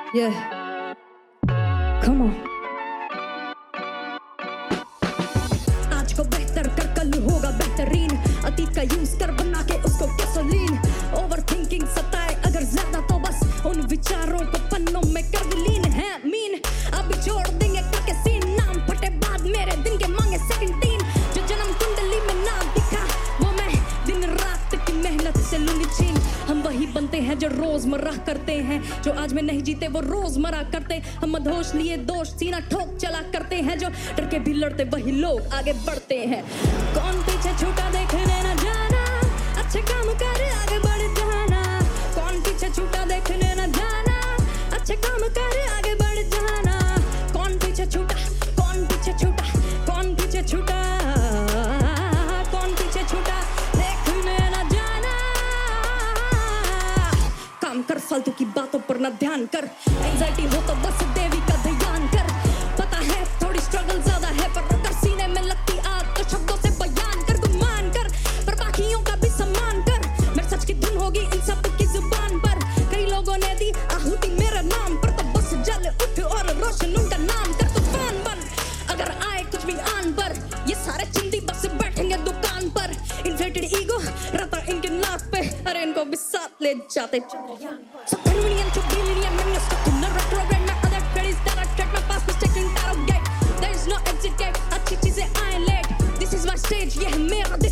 Yeah, come on. आज को बेहतर कर, कल होगा बेहतरीन। अतीत का यूज कर, बना के उसको गैसोलीन। ओवर थिंकिंग सताए अगर ज्यादा तो बस उन विचारों को पन्नों में कर विलीन है मीन। अभी छोड़ देंगे करके सीन, नाम फटे बाद मेरे दिन के मांगे 17। जो जन्म कुंडली में नाम दिखा वो मैं दिन रात की मेहनत से लूंगी छीन। हम वही बनते हैं जो रोजमर्रा करते हैं, जो आज में नहीं जीते वो रोजमर्रा करते। हम मदहोश लिए दोष सीना ठोक चला करते हैं, जो डर के भी लड़ते वही लोग आगे बढ़ते हैं। कौन पीछे छूटा देखने न जाना, अच्छे काम कर आगे बढ़ जाना। कौन पीछे छूटा देखने न जाना, अच्छे काम कर आगे बढ़ जाना। कौन पीछे छूटा, कौन पीछे छूटा, कौन पीछे छूटा, कौन पीछे छूटा देखने न जाना। काम कर, फालतू की बातों पर न ध्यान कर। एंजाइटी हो तो बस देवी का ध्यान कर। पता है थोड़ी स्ट्रगल ज्यादा है, पर अगर सीने में लगती आग तो शब्दों से बयान कर। गुमान कर पर बाकियों का भी सम्मान कर। मेरे सच की धुन होगी इन सब की जुबान पर। कई लोगों ने दी आहुति मेरे नाम पर, तो बस जल उठ और रोशन उनका नाम कर। तूफान बन अगर आए कुछ भी आन पर, ये सारे चिंदी बस बैठेंगे दुकान पर। इन्फ्लेटेड ईगो रहता इनके नाक पे, अरे इनको भी साथ ले जाते Chandrayaan. So convenient to billion when you're stuck in a retrograde. My other credits that I check, my past mistakes in that gate. There is no exit gate, अच्छी चीजें आए late. This is my stage, ये है मेरा